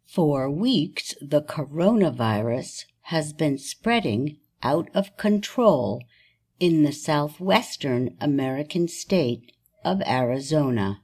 For weeks, the coronavirus has been spreading out of control in the southwestern American state of Arizona.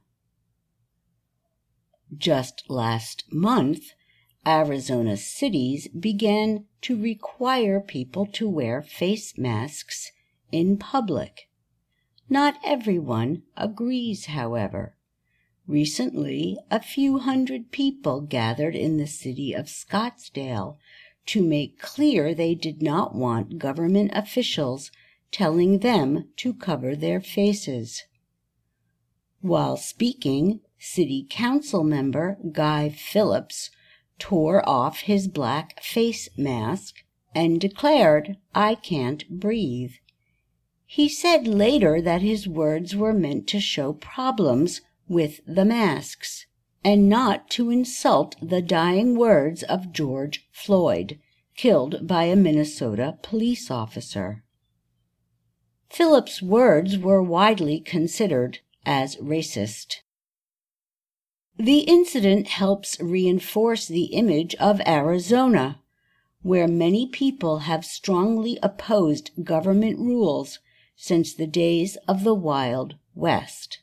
Just last month, Arizona cities began to require people to wear face masks in public. Not everyone agrees, however. Recently, a few hundred people gathered in the city of Scottsdale to make clear they did not want government officials telling them to cover their faces. While speaking, City Council member Guy Phillips tore off his black face mask and declared, "I can't breathe." He said later that his words were meant to show problems with the masks, and not to insult the dying words of George Floyd, killed by a Minnesota police officer. Phillips' words were widely considered as racist. The incident helps reinforce the image of Arizona, where many people have strongly opposed government rules since the days of the Wild West.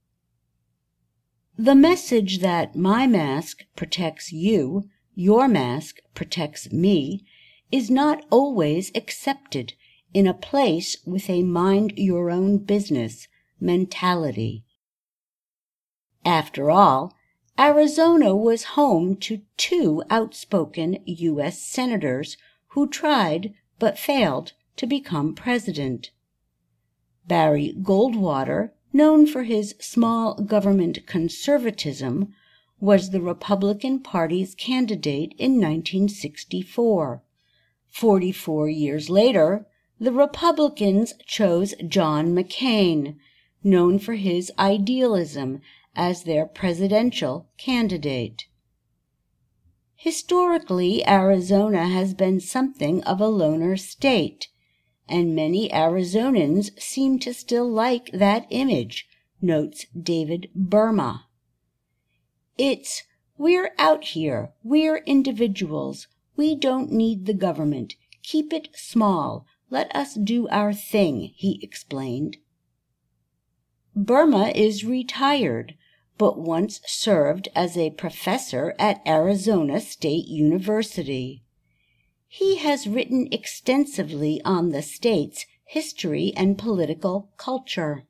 The message that my mask protects you, your mask protects me, is not always accepted in a place with a mind-your-own-business mentality. After all, Arizona was home to 2 outspoken U.S. senators who tried but failed to become president. Barry Goldwater, known for his small government conservatism, was the Republican Party's candidate in 1964. 44 years later, the Republicans chose John McCain, known for his idealism, as their presidential candidate. Historically, Arizona has been something of a loner state, and many Arizonans seem to still like that image, notes David Burma. It's, "We're out here, we're individuals, we don't need the government, keep it small, let us do our thing," he explained. Burma is retired, but once served as a professor at Arizona State University. He has written extensively on the state's history and political culture.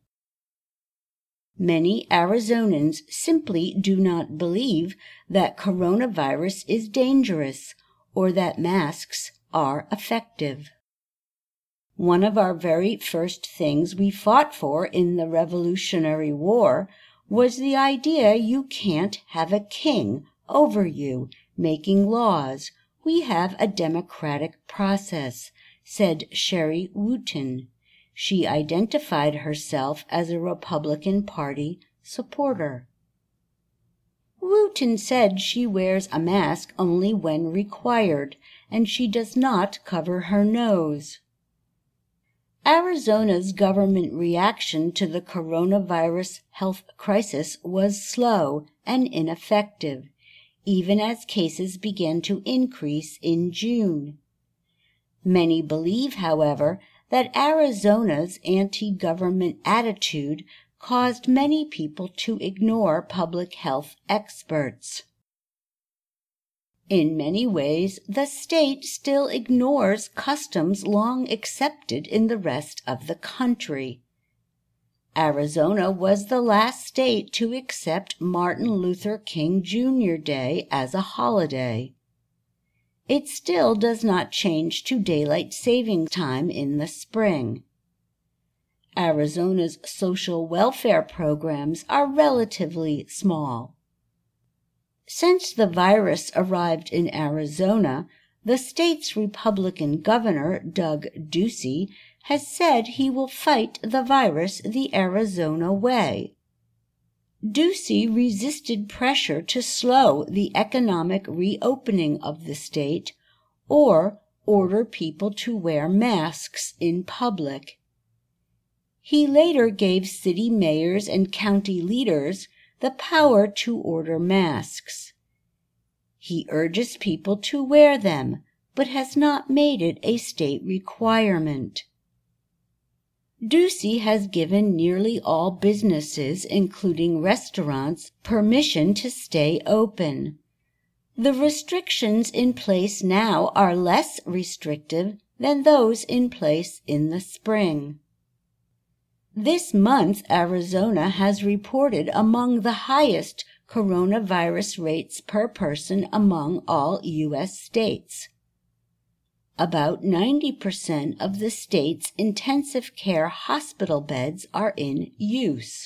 Many Arizonans simply do not believe that coronavirus is dangerous or that masks are effective. One of our very first things we fought for in the Revolutionary War was the idea you can't have a king over you making laws. "We have a democratic process," said Sherry Wooten. She identified herself as a Republican Party supporter. Wooten said she wears a mask only when required, and she does not cover her nose. Arizona's government reaction to the coronavirus health crisis was slow and ineffective, even as cases began to increase in June. Many believe, however, that Arizona's anti-government attitude caused many people to ignore public health experts. In many ways, the state still ignores customs long accepted in the rest of the country. Arizona was the last state to accept Martin Luther King Jr. Day as a holiday. It still does not change to daylight saving time in the spring. Arizona's social welfare programs are relatively small. Since the virus arrived in Arizona, the state's Republican governor, Doug Ducey, has said he will fight the virus the Arizona way. Ducey resisted pressure to slow the economic reopening of the state or order people to wear masks in public. He later gave city mayors and county leaders the power to order masks. He urges people to wear them, but has not made it a state requirement. Ducey has given nearly all businesses, including restaurants, permission to stay open. The restrictions in place now are less restrictive than those in place in the spring. This month, Arizona has reported among the highest coronavirus rates per person among all U.S. states. About 90% of the state's intensive care hospital beds are in use.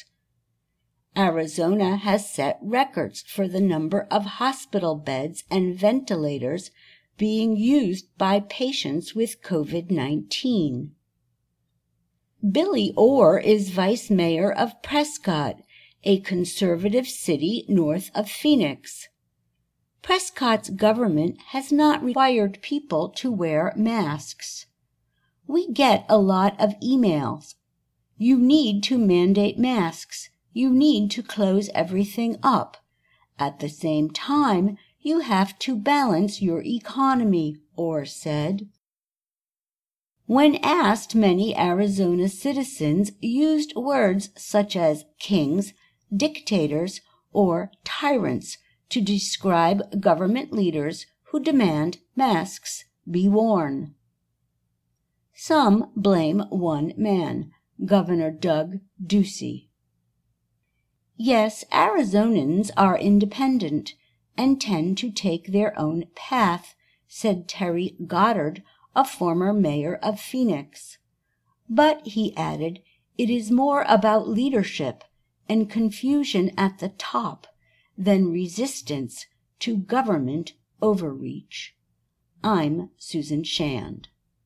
Arizona has set records for the number of hospital beds and ventilators being used by patients with COVID-19. Billy Orr is vice mayor of Prescott, a conservative city north of Phoenix. Prescott's government has not required people to wear masks. We get a lot of emails. You need to mandate masks. You need to close everything up. At the same time, you have to balance your economy, Orr said. When asked, many Arizona citizens used words such as kings, dictators, or tyrants to describe government leaders who demand masks be worn. Some blame one man, Governor Doug Ducey. Yes, Arizonans are independent and tend to take their own path, said Terry Goddard, a former mayor of Phoenix. But, he added, it is more about leadership and confusion at the top than resistance to government overreach. I'm Susan Shand.